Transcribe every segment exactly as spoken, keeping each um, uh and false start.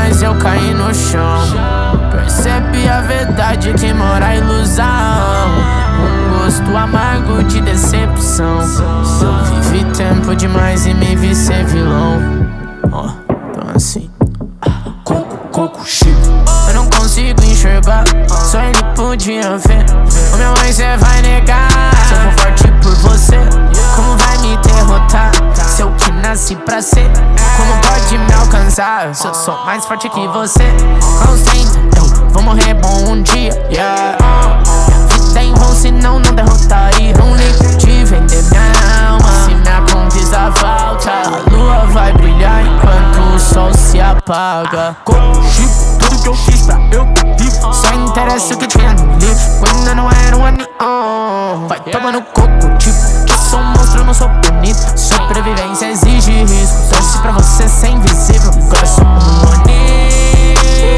mas eu caí no chão. Percebi a verdade que mora a ilusão. Um gosto amargo de decepção. Eu vivi tempo demais e me vi ser vilão. Ó, oh, então assim. Coco, coco, chip. Eu não consigo enxergar, só ele podia ver. Ô minha mãe, cê vai negar. Se eu for forte por você, como vai me derrotar? Se eu que nasci pra ser, como pode me alcançar? Se eu sou mais forte que você, concentra, eu vou morrer bom um dia, yeah. Minha vida é em vão, senão não derrotaria. Não ligo de vender minha alma, se minha conquista falta, a lua vai brilhar enquanto o sol se apaga. Chip, tudo que eu fiz pra eu tá vivo. Só interessa o que tinha no livro, quando não era um anel. Vai tomando coco, tipo, eu sou um monstro, não sou bonito. Sobrevivência exige risco, torce pra você ser invisível. Agora sou um Oni,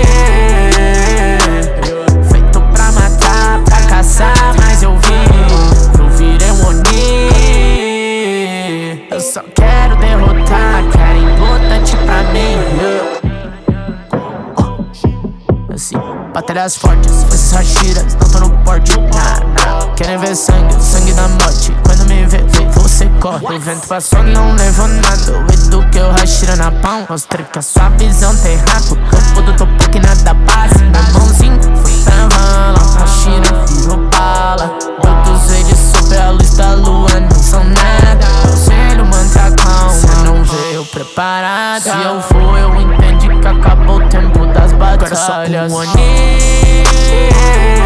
feito pra matar, pra caçar, mas eu vi, eu virei um Oni. Eu só quero derrotar, querem importante pra mim. Assim, batalhas fortes, esses rashiras não tão no porte, nah, nah. Querem ver sangue, sangue da morte. Quando me vê, vê, você corre. O vento passou, não levou nada. Eu eduquei o hashira na pão. Mostrei que a sua visão tem rato. Topo do topo que nada passa. Meu mãozinho foi pra vala, hashira virou bala. Todos eles sobre a luz da lua não são nada. Meu selho manta calma, cê não veio preparada. Se eu for, eu entendi que acabou o tempo das batalhas. Agora só com um Oni.